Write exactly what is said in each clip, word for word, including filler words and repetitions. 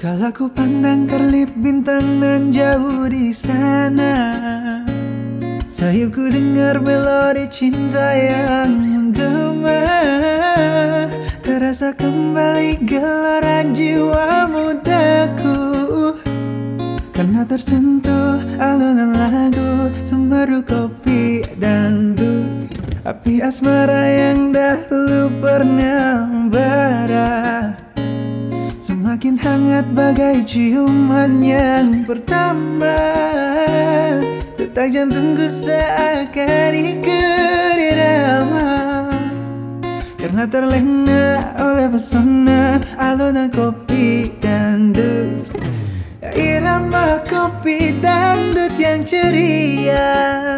Kala ku pandang kerlip bintang nan jauh di sana, sayupku dengar melodi cinta yang menggema. Terasa kembali gelaran jiwa mudaku, karena tersentuh alunan lagu Semadu kopi dangdut. Api asmara yang dahulu pernah membara semakin hangat bagai ciuman yang pertama. Detak jantungku seakan ikut irama, karena terlena oleh pesona alunan kopi dangdut. Irama kopi dangdut yang ceria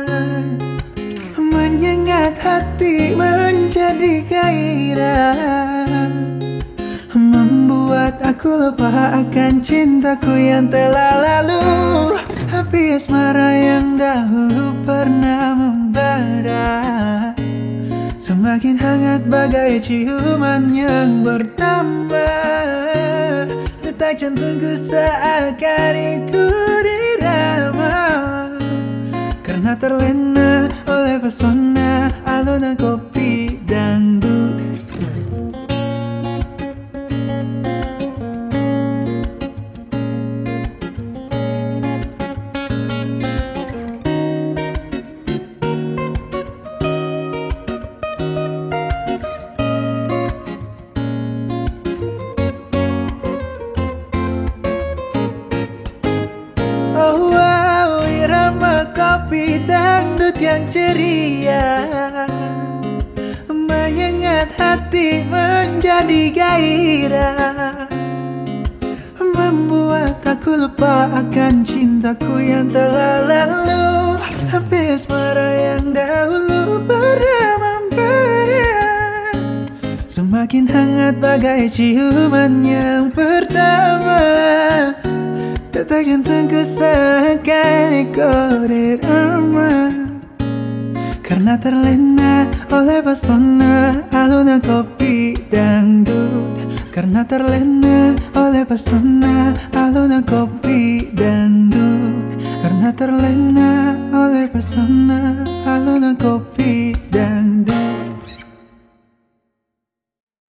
menyengat hati menjadi gairah, membuat aku lupa akan cintaku yang telah lalu. Api asmara yang dahulu pernah membara semakin hangat bagai ciuman yang bertambah. Detak jantungku seakan ikut irama, karena terlena oleh pesona alunan kopi dangdut. Oh wow, irama kopi dangdut yang ceria menyengat hati menjadi gairah, membuat aku lupa akan cintaku yang telah lalu. Api asmara yang dahulu pernah membara semakin hangat bagai ciuman yang pertama. Detak jantungku seakan ikut irama, karena terlena oleh pesona alunan kopi dangdut. Karena terlena oleh pesona alunan kopi dangdut. Karena terlena oleh pesona alunan kopi